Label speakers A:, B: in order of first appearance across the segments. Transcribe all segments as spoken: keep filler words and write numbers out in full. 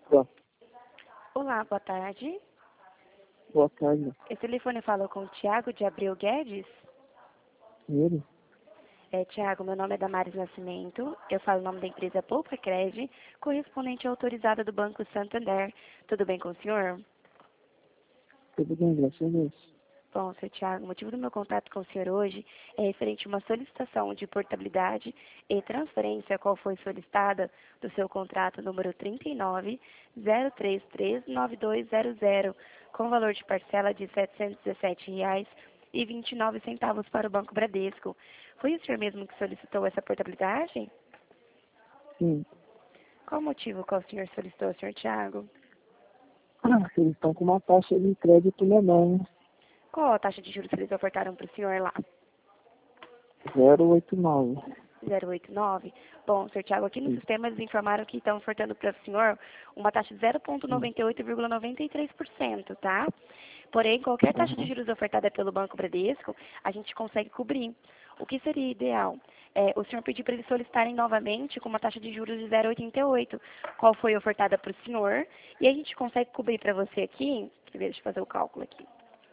A: Boa,
B: Olá, boa tarde.
A: boa tarde,
B: Esse telefone fala com o Tiago de Abreu Guedes.
A: ele.
B: É, Tiago, meu nome é Damares Nascimento. Eu falo o nome da empresa Poupa Cred, correspondente autorizada do Banco Santander. Tudo bem com o senhor?
A: Tudo bem, graças a Deus.
B: Bom, seu Tiago, o motivo do meu contato com o senhor hoje é referente a uma solicitação de portabilidade e transferência, a qual foi solicitada do seu contrato número trinta e nove zero três três nove dois zero zero, com valor de parcela de setecentos e dezessete reais e vinte e nove centavos para o Banco Bradesco. Foi o senhor mesmo que solicitou essa portabilidade?
A: Sim.
B: Qual o motivo qual o senhor solicitou, senhor Tiago?
A: Ah, eles estão com uma taxa de crédito menor, né?
B: Qual a taxa de juros que eles ofertaram para o senhor lá?
A: zero oito nove.
B: zero oito nove. Bom, senhor Tiago, aqui no
A: Sim.
B: sistema eles informaram que estão ofertando para o senhor uma taxa de zero vírgula
A: Sim.
B: noventa e oito vírgula noventa e três por cento, tá? Porém, qualquer taxa de
A: Aham.
B: juros ofertada pelo Banco Bradesco, a gente consegue cobrir. O que seria ideal? É, o senhor pedir para eles solicitarem novamente com uma taxa de juros de zero vírgula oitenta e oito, qual foi ofertada para o senhor, e a gente consegue cobrir para você aqui, deixa eu fazer o cálculo aqui,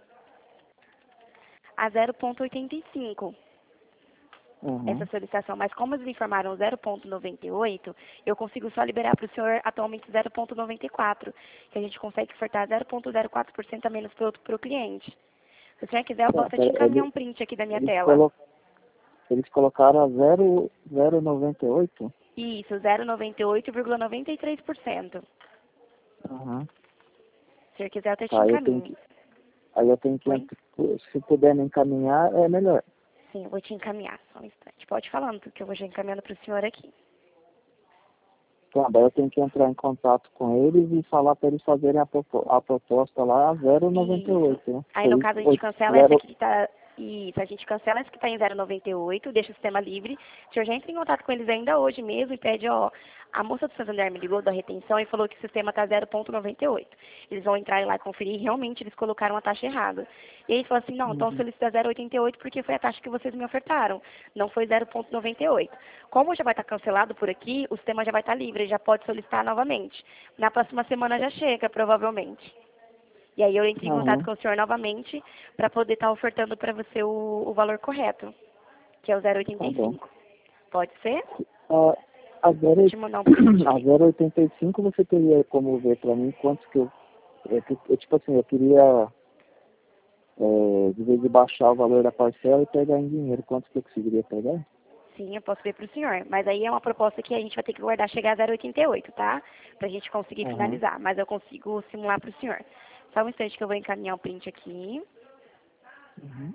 B: a zero vírgula oitenta e cinco. Essa
A: Aham.
B: solicitação, mas como eles informaram zero vírgula noventa e oito, eu consigo só liberar para o senhor atualmente zero vírgula noventa e quatro, que a gente consegue ofertar zero vírgula zero quatro por cento a menos para o cliente. Se o senhor quiser, eu
A: Tá,
B: posso te
A: pera,
B: encaminhar
A: ele-
B: um print aqui da minha
A: eles,
B: tela.
A: colo, eles colocaram a zero vírgula noventa e oito.
B: Isso, zero vírgula noventa e oito vírgula noventa e três por cento.
A: Aham.
B: Se o senhor quiser, eu até te
A: Tá, eu tenho
B: encaminho.
A: que, aí eu tenho que,
B: Oi?
A: ent- se puder me encaminhar, é melhor.
B: Sim, eu vou te encaminhar, só um instante. Pode ir falando, porque eu vou te encaminhando para o senhor aqui.
A: Tá, daí eu tenho que entrar em contato com eles e falar para eles fazerem a, propo- a proposta lá a zero vírgula noventa e
B: Isso.
A: oito, né?
B: Aí, no
A: Seis-
B: caso, a gente
A: oito-
B: cancela essa
A: zero-
B: que está... Isso, a gente cancela essa que está em zero vírgula noventa e oito, deixa o sistema livre. O senhor já entra em contato com eles ainda hoje mesmo e pede, ó... A moça do Santander me ligou da retenção e falou que o sistema está zero vírgula noventa e oito. Eles vão entrar lá e conferir e realmente eles colocaram a taxa errada. E aí ele falou assim, não, então
A: Uhum.
B: solicita zero vírgula oitenta e oito porque foi a taxa que vocês me ofertaram. Não foi zero vírgula noventa e oito. Como já vai estar cancelado por aqui, o sistema já vai estar livre, já pode solicitar novamente. Na próxima semana já chega, provavelmente. E aí eu entro em contato
A: Aham.
B: com o senhor novamente para poder estar ofertando para você o, o valor correto, que é o zero vírgula
A: Tá
B: oitenta e
A: bom.
B: cinco. Pode ser?
A: A, a,
B: Vou
A: zero,
B: te mandar um print
A: a
B: aqui.
A: zero vírgula oitenta e cinco você teria como ver para mim quantos que eu, é, que- eu, tipo assim, eu queria, é, de vez de baixar o valor da parcela e pegar em dinheiro, quantos que eu conseguiria pegar?
B: Sim, eu posso ver para o senhor. Mas aí é uma proposta que a gente vai ter que guardar chegar a zero vírgula oitenta e oito, tá? Para a gente conseguir
A: Aham.
B: finalizar. Mas eu consigo simular para o senhor. Só um instante que eu vou encaminhar o print aqui.
A: Uhum.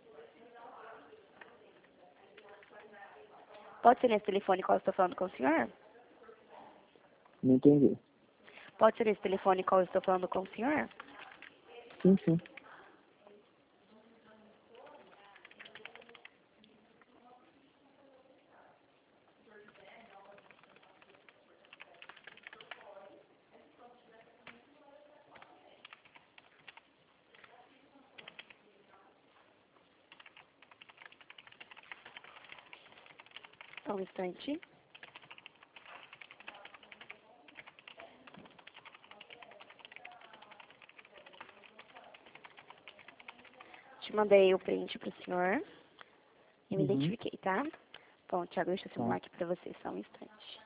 B: Pode ser nesse telefone qual eu estou falando com o senhor?
A: Não entendi.
B: Pode ser nesse telefone qual eu estou falando com o senhor?
A: Sim, sim.
B: Só um instante. Te mandei o print para o senhor. Eu me
A: Uhum.
B: identifiquei, tá? Bom, Thiago, deixa eu
A: Tá.
B: simular aqui para você só um instante.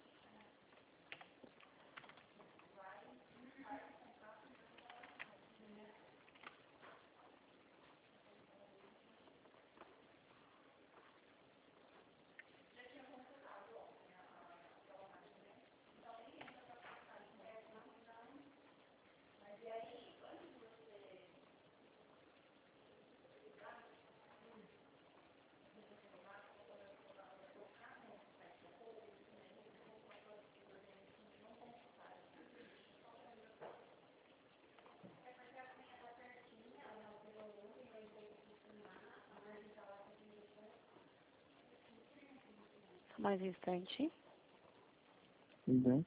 B: Só mais um instante.
A: Tudo bem.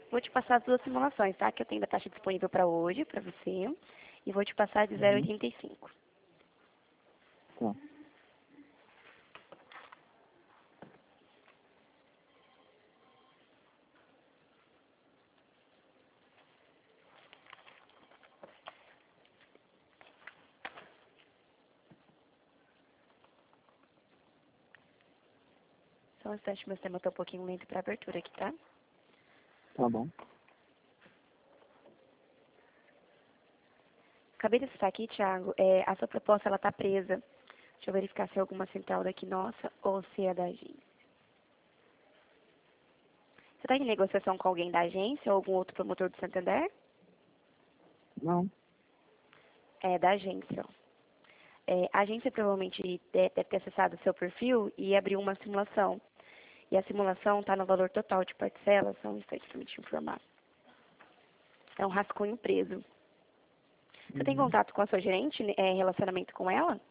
B: Vou te passar as duas simulações, tá? Que eu tenho da taxa disponível para hoje, para você. E vou te passar de zero vírgula oitenta e cinco.
A: Tá.
B: Só um instante, meu sistema está um pouquinho lento para abertura aqui, tá?
A: Tá bom.
B: Acabei de citar aqui, Thiago, é, a sua proposta ela está presa. Deixa eu verificar se é alguma central daqui nossa ou se é da agência. Você está em negociação com alguém da agência ou algum outro promotor do Santander?
A: Não.
B: É da agência, ó. É, a agência provavelmente deve ter acessado o seu perfil e abriu uma simulação. E a simulação está no valor total de parcela, só um instante para me te informar. É um rascunho preso. Você tem
A: Uhum.
B: contato com a sua gerente, é, relacionamento com ela?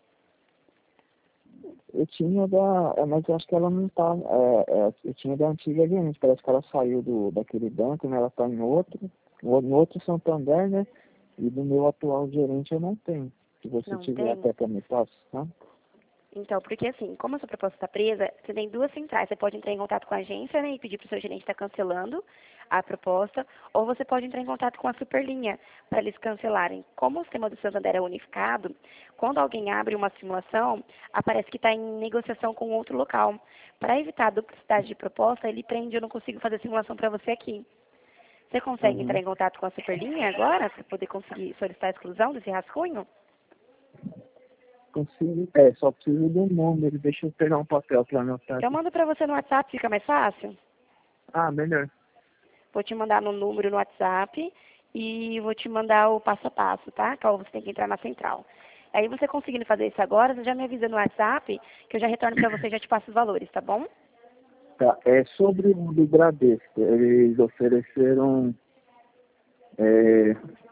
A: Eu tinha da. é, Mas eu acho que ela não tá. É, é, eu tinha da antiga gerente. Parece que ela saiu do, daquele banco, né? Ela tá em outro. No no outro Santander, né? E do meu atual gerente eu não tenho. Se você
B: Não
A: tiver
B: tem?
A: até para me passar.
B: Então, porque assim, como a sua proposta está presa, você tem duas centrais. Você pode entrar em contato com a agência, né, e pedir para o seu gerente estar cancelando a proposta, ou você pode entrar em contato com a Superlinha para eles cancelarem. Como o sistema do Santander é unificado, quando alguém abre uma simulação, aparece que está em negociação com outro local. Para evitar a duplicidade de proposta, ele prende, eu não consigo fazer simulação para você aqui. Você consegue entrar
A: Uhum.
B: em contato com a Superlinha agora, para poder conseguir solicitar a exclusão desse rascunho?
A: Consigo. É, só preciso do número. Deixa eu pegar um papel para anotar
B: Eu
A: aqui.
B: mando para você no WhatsApp, fica mais fácil?
A: Ah, melhor.
B: Vou te mandar no número no WhatsApp e vou te mandar o passo a passo, tá? Qual você tem que entrar na central. Aí você conseguindo fazer isso agora, você já me avisa no WhatsApp que eu já retorno para você e já te passo os valores, tá bom?
A: Tá. É sobre o do Bradesco. Eles ofereceram é,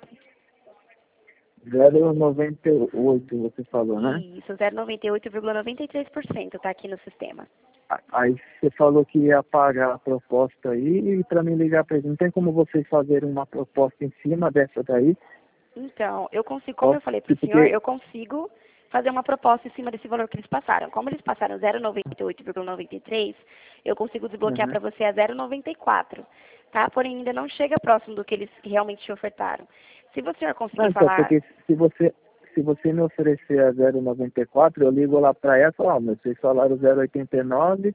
A: zero vírgula noventa e oito, você falou, né?
B: Isso, zero vírgula noventa e oito vírgula noventa e três por cento tá aqui no sistema.
A: A- Aí você falou que ia pagar a proposta aí e para me ligar para eles. Não tem como vocês fazerem uma proposta em cima dessa daí?
B: Então, eu consigo, como
A: Posso,
B: eu falei para o senhor,
A: porque...
B: eu consigo fazer uma proposta em cima desse valor que eles passaram. Como eles passaram zero vírgula noventa e oito vírgula noventa e três, eu consigo desbloquear
A: Uhum.
B: para você a zero vírgula noventa e quatro, tá? Porém, ainda não chega próximo do que eles realmente te ofertaram. Se o senhor
A: Não,
B: conseguir
A: então,
B: falar,
A: porque se você, se você me oferecer a zero vírgula noventa e quatro, eu ligo lá para ela e falo, ó, mas vocês falaram zero vírgula oitenta e nove,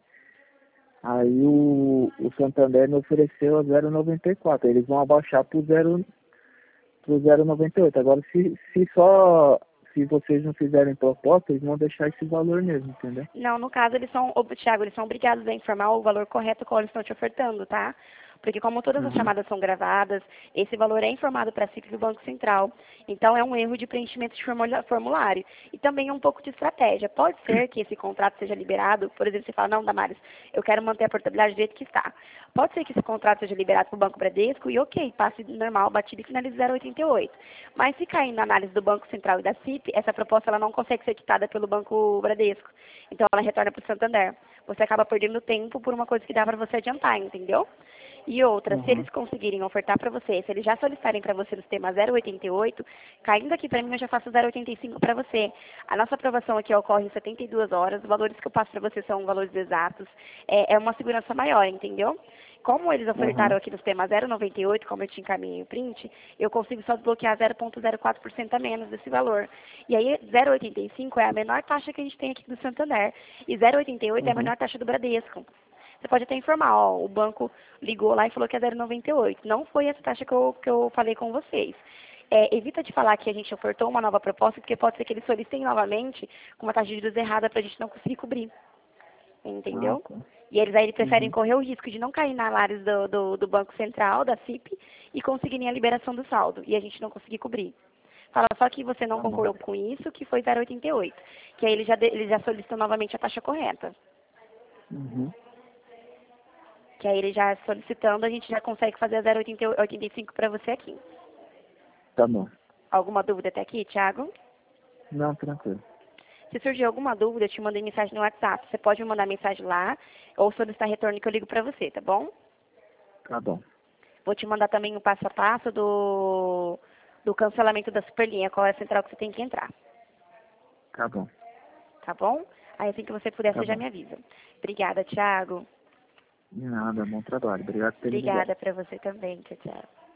A: aí o, o Santander me ofereceu a zero vírgula noventa e quatro. Eles vão abaixar para o zero vírgula noventa e oito. Agora, se, se só... Se vocês não fizerem proposta, eles vão deixar esse valor mesmo, entendeu?
B: não, no caso, eles são, ô, Thiago, eles são obrigados a informar o valor correto qual eles estão te ofertando, tá? Porque como todas as
A: Uhum.
B: chamadas são gravadas, esse valor é informado para a C I P do Banco Central. Então, é um erro de preenchimento de formula- formulário. E também é um pouco de estratégia. Pode ser que esse contrato seja liberado, por exemplo, você fala, não, Damares, eu quero manter a portabilidade do jeito que está. Pode ser que esse contrato seja liberado para o Banco Bradesco e, ok, passe normal, batido e finalize zero vírgula oitenta e oito. Mas se cair na análise do Banco Central e da C I P, essa proposta ela não consegue ser quitada pelo Banco Bradesco. Então, ela retorna para o Santander. Você acaba perdendo tempo por uma coisa que dá para você adiantar, entendeu? E outra, se
A: Uhum.
B: eles conseguirem ofertar para você, se eles já solicitarem para você no sistema zero vírgula oitenta e oito, caindo aqui para mim eu já faço zero vírgula oitenta e cinco para você. A nossa aprovação aqui ocorre em setenta e duas horas, os valores que eu passo para você são valores exatos, é, é uma segurança maior, entendeu? Como eles ofertaram
A: Uhum.
B: aqui no sistema zero vírgula noventa e oito, como eu te encaminhei o print, eu consigo só desbloquear zero vírgula zero quatro por cento a menos desse valor. E aí zero vírgula oitenta e cinco é a menor taxa que a gente tem aqui do Santander, e zero vírgula oitenta e oito é a
A: Uhum.
B: menor taxa do Bradesco. Você pode até informar, ó, o banco ligou lá e falou que é zero vírgula noventa e oito. Não foi essa taxa que eu, que eu falei com vocês. É, evita de falar que a gente ofertou uma nova proposta, porque pode ser que eles solicitem novamente com uma taxa de juros errada para a gente não conseguir cobrir.
A: Ah,
B: Entendeu?
A: tá.
B: E eles aí preferem
A: Uhum.
B: correr o risco de não cair na análise do, do, do Banco Central, da C I P, e conseguirem a liberação do saldo. E a gente não conseguir cobrir. Fala só que você não
A: Tá bom.
B: concordou com isso, que foi zero vírgula oitenta e oito. Que aí eles já, de, eles já solicitam novamente a taxa correta.
A: Uhum.
B: Que aí ele já solicitando, a gente já consegue fazer a zero vírgula oitenta e cinco para você aqui.
A: Tá bom.
B: Alguma dúvida até aqui, Thiago?
A: Não, tranquilo.
B: Se surgir alguma dúvida, eu te mandei mensagem no WhatsApp. Você pode me mandar mensagem lá ou solicitar retorno que eu ligo para você, tá bom?
A: Tá bom.
B: Vou te mandar também o passo a passo do, do cancelamento da Superlinha, qual é a central que você tem que entrar.
A: Tá bom.
B: Tá bom? Aí assim que você puder,
A: Tá
B: você já
A: bom.
B: me avisa. Obrigada, Thiago.
A: De nada, bom trabalho. Obrigado por ter me ligado.
B: Obrigada para você também. Tchau, tchau.